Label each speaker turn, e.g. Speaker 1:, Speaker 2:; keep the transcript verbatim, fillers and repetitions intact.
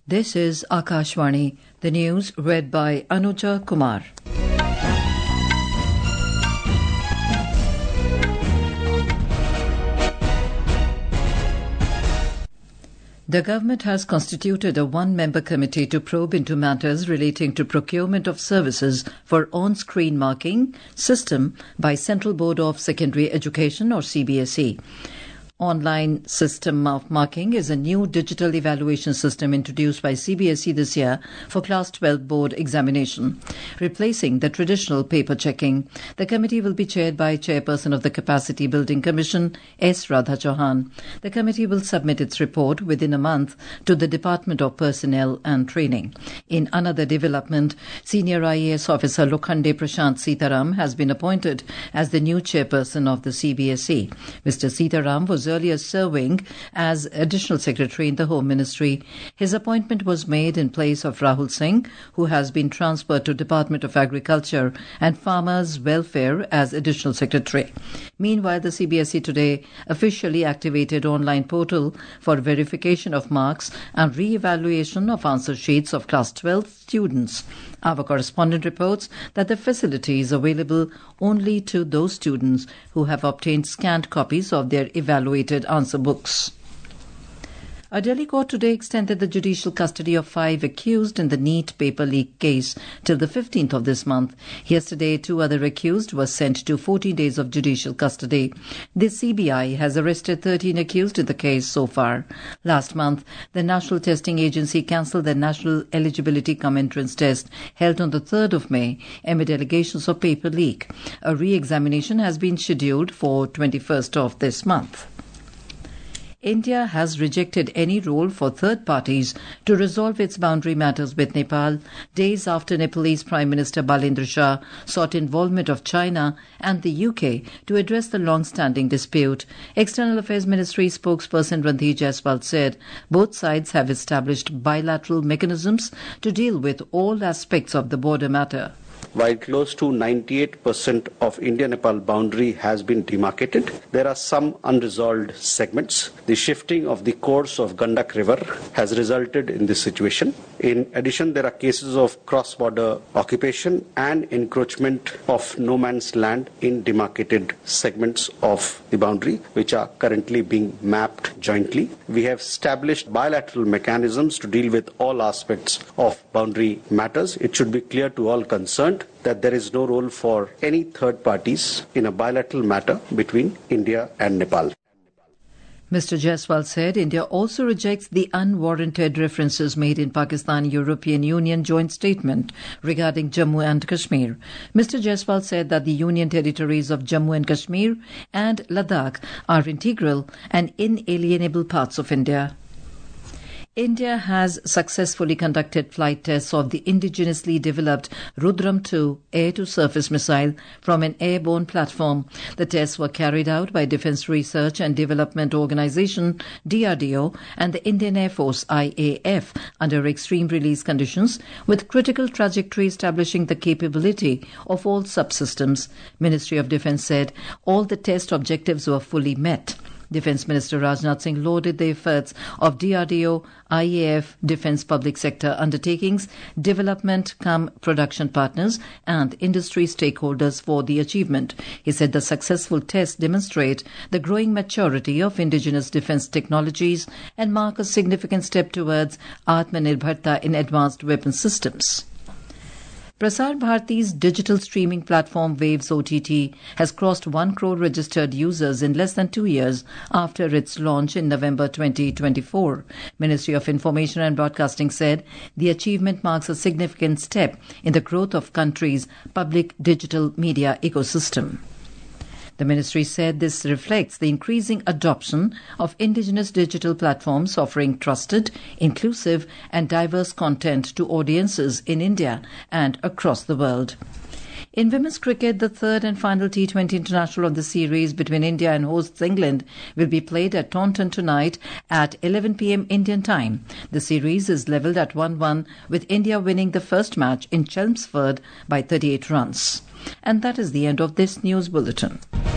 Speaker 1: This is Akashvani, the news read by Anuja Kumar. The government has constituted a one-member committee to probe into matters relating to procurement of services for on-screen marking system by Central Board of Secondary Education or C B S E. Online system of marking is a new digital evaluation system introduced by C B S E this year for Class twelve board examination, replacing the traditional paper checking. The committee will be chaired by Chairperson of the Capacity Building Commission, S. Radha Chauhan. The committee will submit its report within a month to the Department of Personnel and Training. In another development, Senior I A S Officer Lokhande Prashant Sitaram has been appointed as the new Chairperson of the C B S E. Mister Sitaram was earlier serving as Additional Secretary in the Home Ministry. His appointment was made in place of Rahul Singh, who has been transferred to Department of Agriculture and Farmers Welfare as Additional Secretary. Meanwhile, the C B S E today officially activated online portal for verification of marks and re-evaluation of answer sheets of Class twelve students. Our correspondent reports that the facility is available only to those students who have obtained scanned copies of their evaluated answer books. A Delhi court today extended the judicial custody of five accused in the NEET paper leak case till the fifteenth of this month. Yesterday, two other accused were sent to fourteen days of judicial custody. The C B I has arrested thirteen accused in the case so far. Last month, the National Testing Agency cancelled the National Eligibility Cum Entrance Test held on the third of May amid allegations of paper leak. A re-examination has been scheduled for twenty-first of this month. India has rejected any role for third parties to resolve its boundary matters with Nepal, days after Nepalese Prime Minister Balendra Shah sought involvement of China and the U K to address the long-standing dispute. External Affairs Ministry spokesperson Randhir Jaiswal said both sides have established bilateral mechanisms to deal with all aspects of the border matter.
Speaker 2: While close to ninety-eight percent of India-Nepal boundary has been demarcated, there are some unresolved segments. The shifting of the course of Gandak River has resulted in this situation. In addition, there are cases of cross-border occupation and encroachment of no man's land in demarcated segments of the boundary, which are currently being mapped jointly. We have established bilateral mechanisms to deal with all aspects of boundary matters. It should be clear to all concerned that there is no role for any third parties in a bilateral matter between India and Nepal.
Speaker 1: Mister Jaiswal said India also rejects the unwarranted references made in Pakistan-European Union joint statement regarding Jammu and Kashmir. Mister Jaiswal said that the union territories of Jammu and Kashmir and Ladakh are integral and inalienable parts of India. India has successfully conducted flight tests of the indigenously developed Rudram two air-to-surface missile from an airborne platform. The tests were carried out by Defence Research and Development Organisation D R D O and the Indian Air Force I A F under extreme release conditions, with critical trajectory establishing the capability of all subsystems. Ministry of Defence said all the test objectives were fully met. Defence Minister Rajnath Singh lauded the efforts of D R D O, I A F, Defence Public Sector Undertakings, development cum production partners and industry stakeholders for the achievement. He said the successful tests demonstrate the growing maturity of indigenous defence technologies and mark a significant step towards Atmanirbharta in advanced weapon systems. Prasar Bharati's digital streaming platform Waves O T T has crossed one crore registered users in less than two years after its launch in November twenty twenty-four. Ministry of Information and Broadcasting said the achievement marks a significant step in the growth of country's public digital media ecosystem. The ministry said this reflects the increasing adoption of indigenous digital platforms offering trusted, inclusive and diverse content to audiences in India and across the world. In women's cricket, the third and final T twenty international of the series between India and hosts England will be played at Taunton tonight at eleven p.m. Indian time. The series is levelled at one one, with India winning the first match in Chelmsford by thirty-eight runs. And that is the end of this news bulletin.